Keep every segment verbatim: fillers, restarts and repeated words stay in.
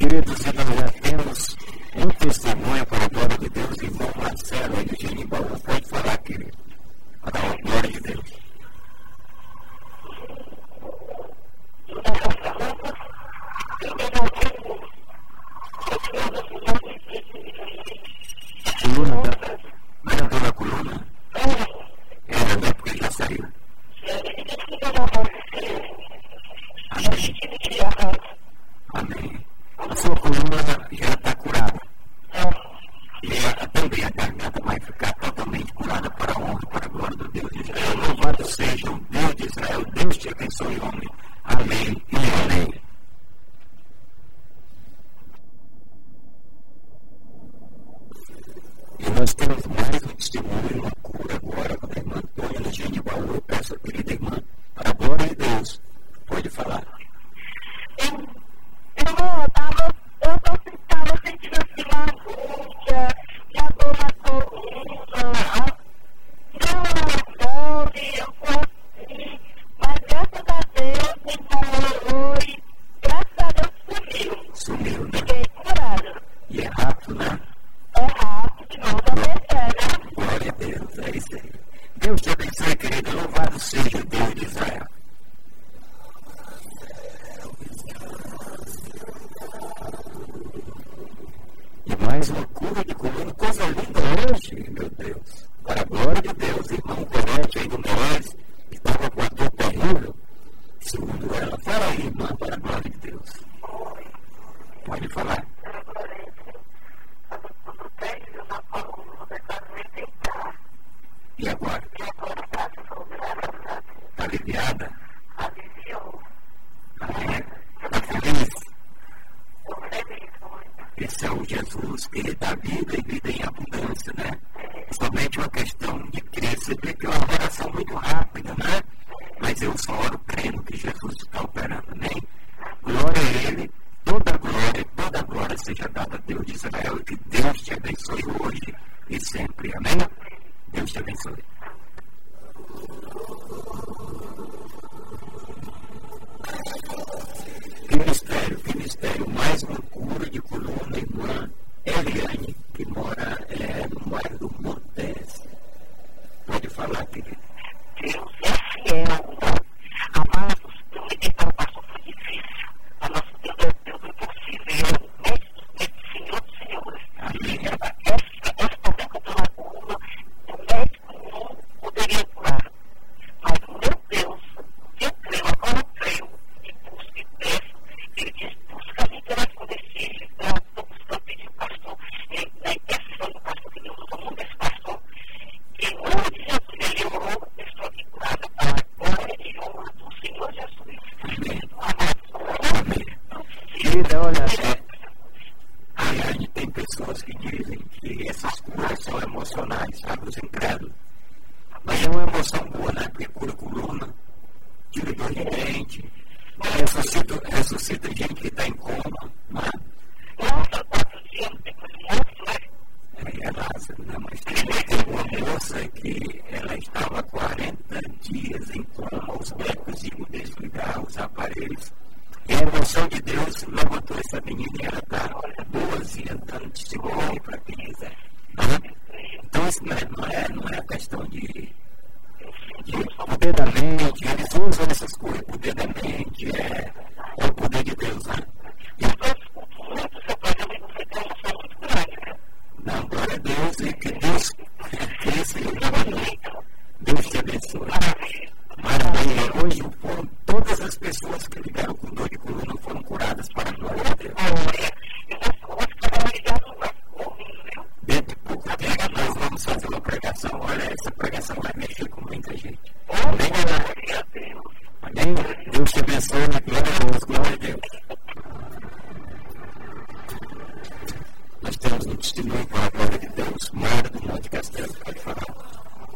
queridos, e nós já temos um testemunho para a glória de Deus, irmão Marcelo, aí de Genibaú. Pode falar, querido, para a glória de Deus. Coluna, tá? Não é dor na coluna? Era, né? Porque já saiu. Amém. Amém. A sua coluna já está curada. E a, também a garganta vai ficar totalmente curada para a honra, para a glória do Deus de Israel. Louvado seja o Deus de Israel. Deus te abençoe, homem. Amém e amém. E nós temos mais um testemunho, uma cura agora com a irmã Antônia de Genibaú. Eu peço a querida irmã, para a glória de Deus. Pode falar. Irmão, eu estava sentindo assim uma angústia, uma dor na coluna, não na fome, eu consegui, mas graças a Deus me falou e graças a Deus sumiu. Sumiu, né? Fiquei curada. E é rápido, né? É rápido, não também é, né? Glória a Deus, é isso aí. Deus te abençoe, querido. Louvado seja o Deus de Israel. E mais uma cura de coluna, coisa linda hoje, meu Deus. Para a glória de Deus, irmão Corete aí do Meirelles, que estava com a dor terrível, segundo ela. Fala aí, irmã, para a glória de Deus. Pode falar. E agora? Está aliviada? Aliviou. Amém. Está feliz? Estou feliz, muito. Esse é o Jesus que ele dá vida e vida em abundância, né? Somente uma questão de crer. Você vê que é uma oração muito rápida, né? Mas eu só oro crendo que Jesus está operando, amém? Glória a Ele, toda glória, toda glória seja dada a Deus de Israel e que Deus te abençoe hoje e sempre, amém? Deus te abençoe. Que mistério, que mistério. Mais uma cura de coluna, irmã Eliane, que mora é, no bairro do Montes. Pode falar, querido. Deus é fiel. Amados, eu me dei para o pastor, foi difícil. A nossa Deus é Deus do possível. Médico, Senhor dos Senhores. Amém. Essa, essa problema pela coluna, o médico não poderia curar. Mas, meu Deus, eu creio, agora eu creio, e busco e peço. Ele diz, busca a liberação desse, eu estou buscando pedir o pastor, na intercessão do pastor, que Deus usa muito desse pastor. Em nome de Jesus, ele orou, eu estou aqui curada para a glória e honra do Senhor Jesus. Amém. Amém. Amém. Querida, olha, é, Eliane, tem pessoas que dizem que essas curas são emocionais, sabe, os incrédulos. Mas é uma emoção boa, né? Porque cura coluna, tira dor de dente, ressuscita, ressuscita gente que está em coma, né? Nossa, quatro dias depois de morto, né? É, é Lázaro, né? Mas tem uma moça que ela estava há quarenta dias em coma, os médicos iam desligar os aparelhos. E a emoção de Deus levantou essa menina e ela está, olha, boazinha, dando testemunho para quem quiser. Né? Então isso não é, não é, não é a questão de, de poder da mente, eles usam essas coisas, poder da mente, é, é o poder de Deus, né? Muito seu programa e você tem uma emoção muito grande, né? Não, glória a Deus e que Deus cresça e Deus te abençoe. Maravilha. Hoje foram todas as pessoas que ligaram com dor de coluna foram curadas para a glória de Deus. Dentro de pouco tempo nós vamos fazer uma pregação. Olha, essa pregação vai mexer com muita gente. Amém? Amém? Deus te abençoe. Glória a Deus. Glória a Deus. Nós temos um testemunho para a glória de Deus. Mara do Monte Castelo. Pode falar.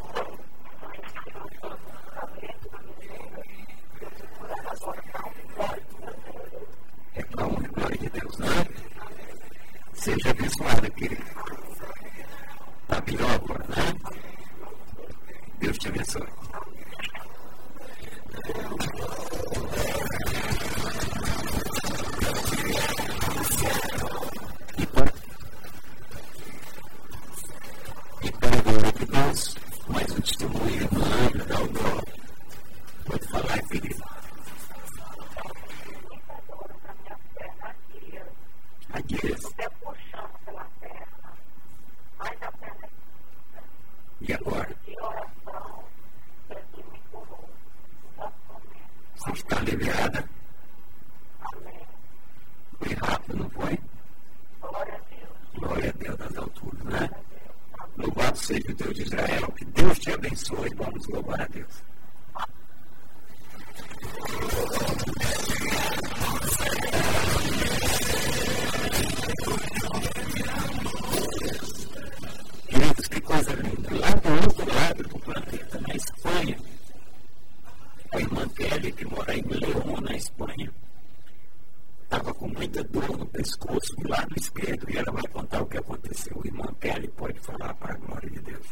É para a honra e glória de Deus, né? Seja abençoado, querido. Está melhor agora, né? Deus te abençoe. dias. E agora? Você está liberada? Foi rápido, não foi? Glória a Deus. Glória a Deus das alturas, né? Louvado seja o Deus de Israel. Que Deus te abençoe. Vamos louvar a Deus. Queridos, que coisa linda. Lá do outro lado do planeta, na Espanha, a irmã Kelly, que mora em León, na Espanha, estava com muita dor no pescoço do lado esquerdo e ela vai contar o que aconteceu. A irmã Kelly pode falar para a glória de Deus.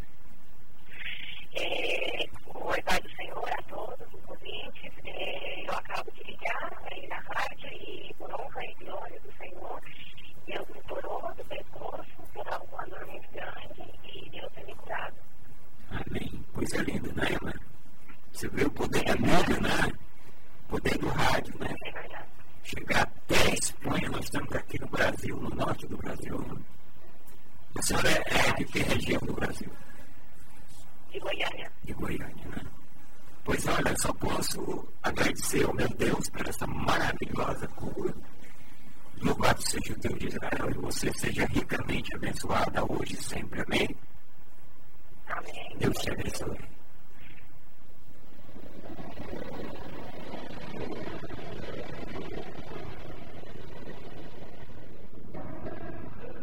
É, oi, Pai do Senhor, a todos os ouvintes. É, eu acabo de ligar aí na rádio e por honra e glória do Senhor, Deus me curou do pescoço, eu estava com uma dor muito grande e Deus tem me curado. Amém. Coisa linda, né, irmã? Você vê o poder da mídia, né? O poder do rádio, né? É verdade. Chegar até a Espanha, nós estamos aqui no Brasil, no norte do Brasil. Né? A senhora é de que região do Brasil? De Goiânia. De Goiânia, né? Pois olha, só posso agradecer ao meu Deus por essa maravilhosa cura. Louvado seja o Deus de Israel e você seja ricamente abençoada hoje e sempre. Amém? Amém. Deus te abençoe.